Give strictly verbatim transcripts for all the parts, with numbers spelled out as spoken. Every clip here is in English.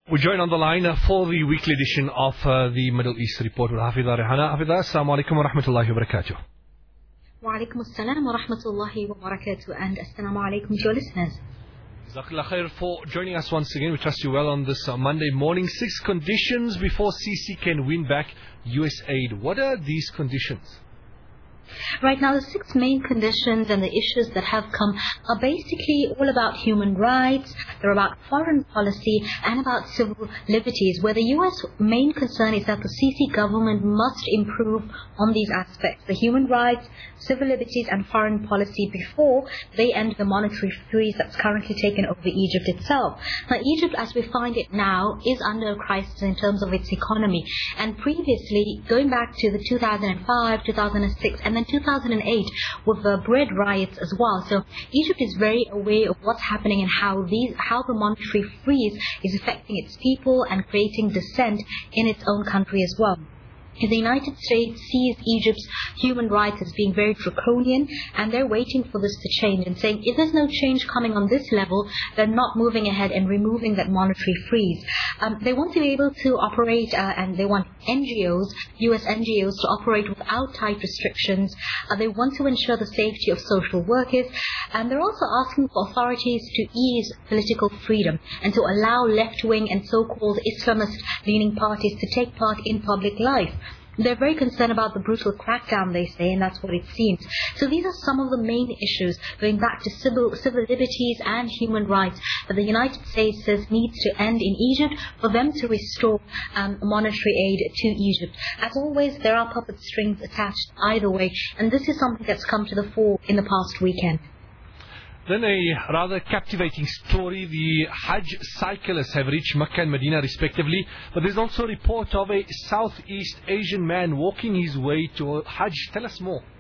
We join on the line uh, for the weekly edition of uh, the Middle East Report with Hafidha Rehana. Hafidha, Assalamu alaikum wa rahmatullahi wa barakatuh. Wa alaikum assalam wa rahmatullahi wa barakatuh, and assalamu alaikum to your listeners. Jazakallah khair for joining us once again. We trust you well on this uh, Monday morning. Six conditions before Sisi can win back U S aid. What are these conditions? Right now, the six main conditions and the issues that have come are basically all about human rights, they're about foreign policy and about civil liberties, where the U S main concern is that the Sisi government must improve on these aspects, the human rights, civil liberties and foreign policy, before they end the monetary freeze that's currently taken over Egypt itself. Now, Egypt, as we find it now, is under a crisis in terms of its economy. And previously, going back to the two thousand five, two thousand six and then two thousand eight, with the bread riots as well. So Egypt is very aware of what's happening and how these, how the monetary freeze is affecting its people and creating dissent in its own country as well. The United States sees Egypt's human rights as being very draconian, and they're waiting for this to change and saying if there's no change coming on this level, they're not moving ahead and removing that monetary freeze. Um, they want to be able to operate, uh, and they want N G Os, U S N G Os, to operate without tight restrictions. Uh, they want to ensure the safety of social workers, and they're also asking for authorities to ease political freedom and to allow left-wing and so-called Islamist-leaning parties to take part in public life. They're very concerned about the brutal crackdown, they say, and that's what it seems. So these are some of the main issues going back to civil, civil liberties and human rights that the United States says needs to end in Egypt for them to restore um, monetary aid to Egypt. As always, there are puppet strings attached either way, and this is something that's come to the fore in the past weekend. Then a rather captivating story. The Hajj cyclists have reached Mecca and Medina respectively, but there's also a report of a Southeast Asian man walking his way to Hajj. Tell us more.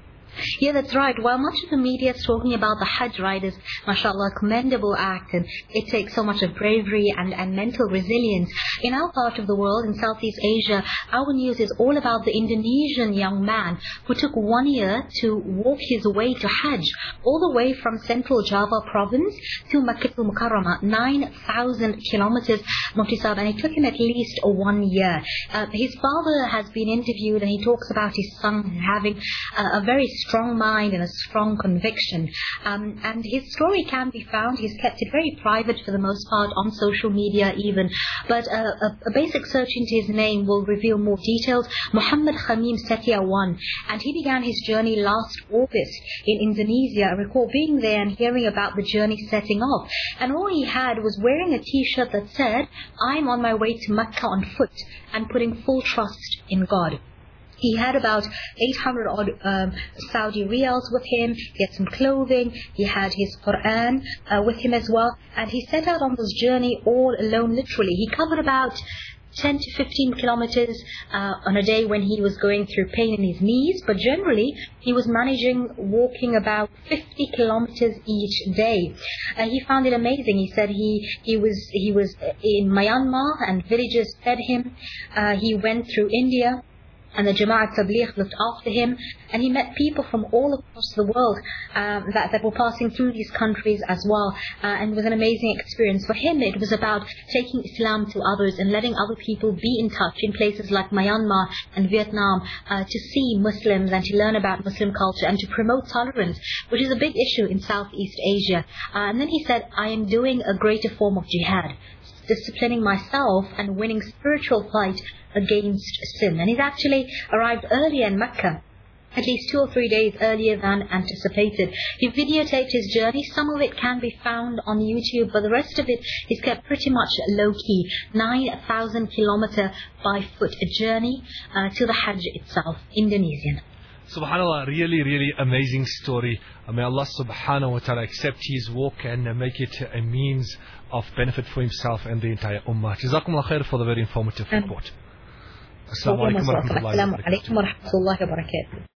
Yeah, that's right. While much of the media is talking about the Hajj riders, mashallah, commendable act, and it takes so much of bravery and, and mental resilience. In our part of the world, in Southeast Asia, our news is all about the Indonesian young man who took one year to walk his way to Hajj, all the way from central Java province to Makkah al-Mukarramah, nine thousand kilometers, Mufti-Saab, and it took him at least one year. Uh, his father has been interviewed, and he talks about his son having uh, a very strong mind and a strong conviction. Um, and his story can be found. He's kept it very private for the most part on social media even. But uh, a, a basic search into his name will reveal more details. Muhammad Khamim Setiawan. And he began his journey last August in Indonesia. I recall being there and hearing about the journey setting off. And all he had was wearing a t-shirt that said, "I'm on my way to Mecca on foot and putting full trust in God." He had about eight hundred odd um, Saudi riyals with him. He had some clothing. He had his Quran uh, with him as well. And he set out on this journey all alone, literally. He covered about ten to fifteen kilometers uh, on a day when he was going through pain in his knees. But generally, he was managing walking about fifty kilometers each day. Uh, he found it amazing. He said he, he was he was in Myanmar and villagers fed him. Uh, he went through India, and the Jama'at Tabligh looked after him, and he met people from all across the world um, that, that were passing through these countries as well, uh, and it was an amazing experience. For him, it was about taking Islam to others and letting other people be in touch in places like Myanmar and Vietnam uh, to see Muslims and to learn about Muslim culture and to promote tolerance, which is a big issue in Southeast Asia. Uh, and then he said, "I am doing a greater form of jihad, disciplining myself and winning spiritual fight against sin." And he's actually arrived earlier in Mecca, at least two or three days earlier than anticipated. He videotaped his journey. Some of it can be found on YouTube, but the rest of it is kept pretty much low-key. nine thousand kilometer by foot journey uh, to the Hajj itself, Indonesian. Subhanallah, really, really amazing story. May Allah subhanahu wa ta'ala accept his walk and uh, make it a means of benefit for himself and the entire ummah. Jazakumullah khair for the very informative report. Assalamu alaikum wa rahmatullahi wa barakatuh.